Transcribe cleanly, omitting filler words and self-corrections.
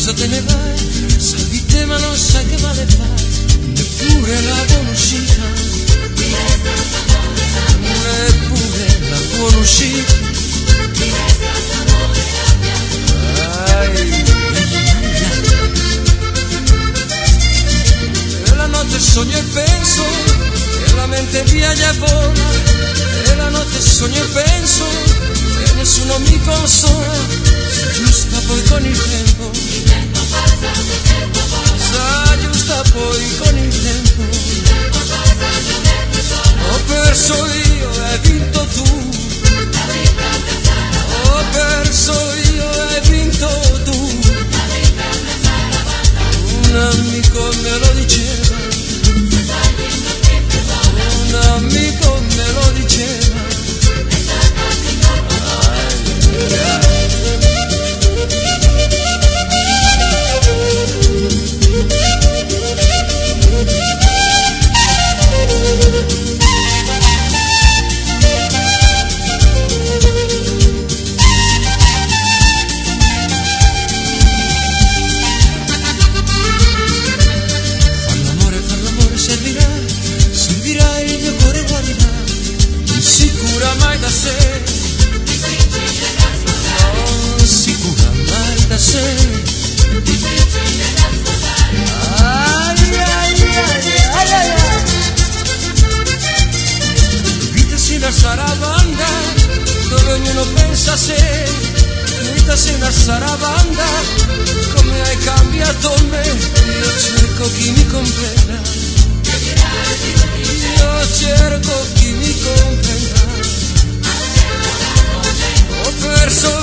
all'improvviso te ne vai, sai di te ma non sai che male fai, neppure la buona uscita, neppure la buona uscita. E la notte sogno e penso, e la mente viaggia e vola, e la notte sogno e penso, e nessuno mi consola, giusta poi con il tempo, sa giusta poi con il tempo, ho perso io e hai vinto tu, ho perso io e hai vinto tu, un amico me lo diceva, un amico me lo diceva. Servirà il mio cuore guarirà, insicura mai da sé, non sicura mai da sé. Ai, ai, ai, ai, ai, ai. Vita sì una sarabanda, dove ognuno pensa a sé, vita sì una sarabanda, come hai cambiato me, io cerco chi mi comprenda. Io cerco chi mi comprenda, ho perso